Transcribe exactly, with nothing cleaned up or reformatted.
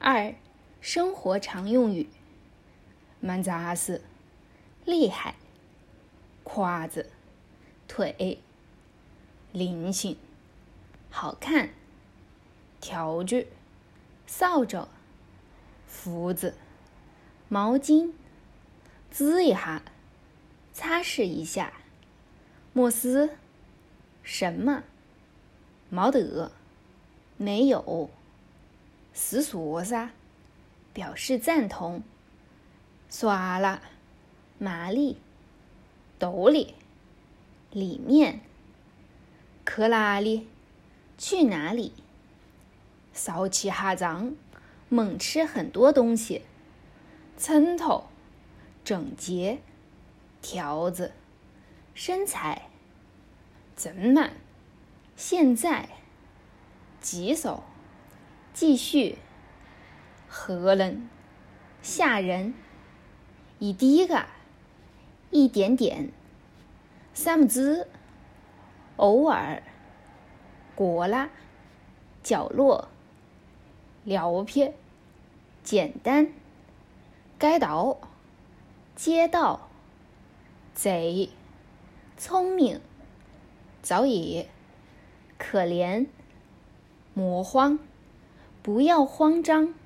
二、生活常用语：蛮扎实、厉害、胯子、腿、菱形、好看、条具、扫帚、胡子、毛巾、滋一下、擦拭一下、莫斯、什么、冇得、没有、是说啥，表示赞同。刷啦、麻利、兜里、里面、去哪里、去哪里、骚气哈脏、猛吃很多东西、称头、整洁、条子、身材、真满、现在、棘手、继续、何人、吓人、一滴个、一点点、三不知、偶尔、过啦、角落、撩撇、简单、街道、街道、贼、聪明、早野、可怜、魔慌、不要慌张。